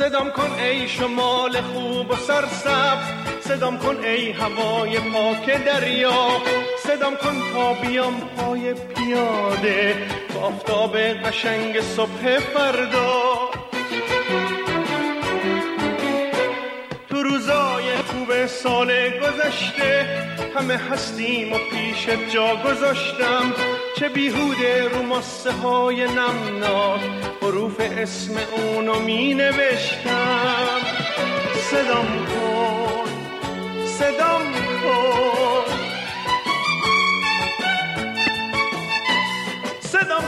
صدام کن ای شمال خوب و سرسبز، صدام کن ای هوای پاک دریا، صدام کن تا بیام پای پیاده تو آفتاب قشنگ صبح فردا. تو روزای خوب سال گذشته همه هستیم و پیشت جا گذاشتم، چه بیهوده رو ماسه های نمناک حروف اسم اونو می نوشتم. صدام کن، صدام کن، صدام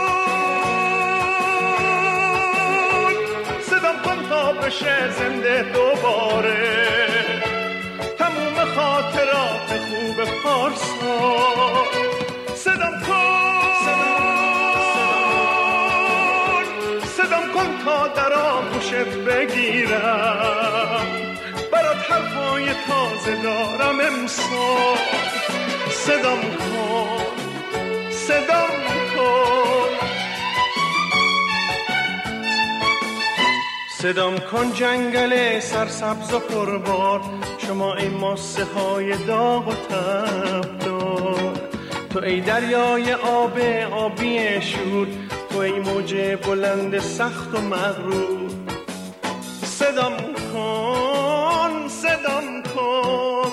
کن، صدام کن تا بشه زنده دوباره تموم خاطرات خوب پارسا. صدام کن، صدام کن تا در آغوشت بگیرم، برات حرفای تازه دارم امسال. صدام کن، صدام کن، صدام کن جنگل سرسبز و پربار، شما ای ماسه های داغ و تبدار، تو ای دریای آبی شور، تو ای موج بلند سخت و مغرور. صدام کن، صدام کن،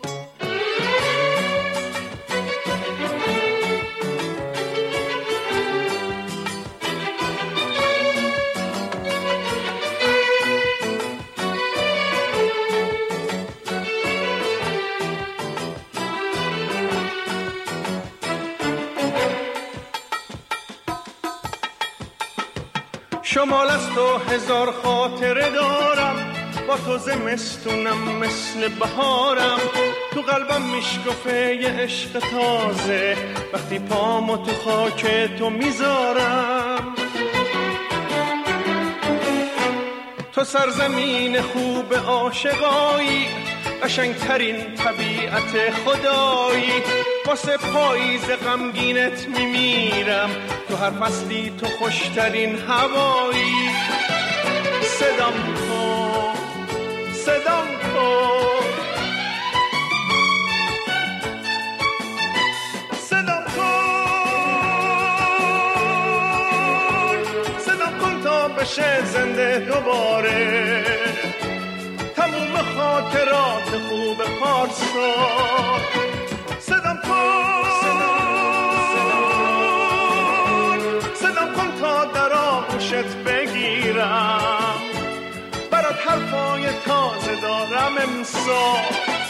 شمال از تو هزار خاطره دارم، با تو زمستونم مثل بهارم، تو قلبم میشکفه یه عشق تازه وقتی پامو تو خاک تو میذارم. تو سرزمین خوب عاشقایی، قشنگترین طبیعت خدایی، واسه پاییز غمگینت میمیرم، تو هر فصلی تو خوشترین هوایی. صدام کن، صدام کن، صدام کن، صدام کن تا بشه زنده دوباره تموم خاطرات خوب پارسا. صدام کن، صدام کن تا در آغوشت بگیرم، برات حرفای تازه دارم امسال.